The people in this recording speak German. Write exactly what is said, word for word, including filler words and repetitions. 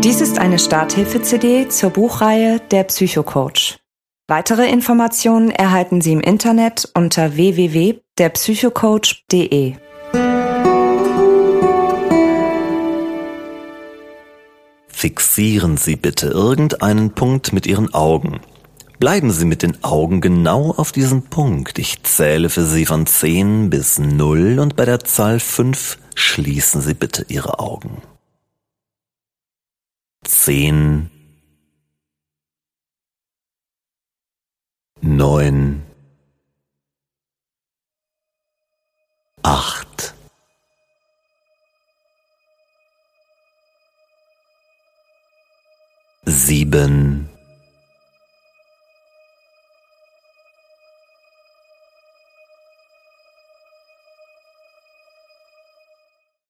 Dies ist eine Starthilfe-C D zur Buchreihe Der Psychocoach. Weitere Informationen erhalten Sie im Internet unter w w w punkt der psychocoach punkt de. Fixieren Sie bitte irgendeinen Punkt mit Ihren Augen. Bleiben Sie mit den Augen genau auf diesem Punkt. Ich zähle für Sie von zehn bis null und bei der Zahl fünf schließen Sie bitte Ihre Augen. zehn, neun, acht, sieben,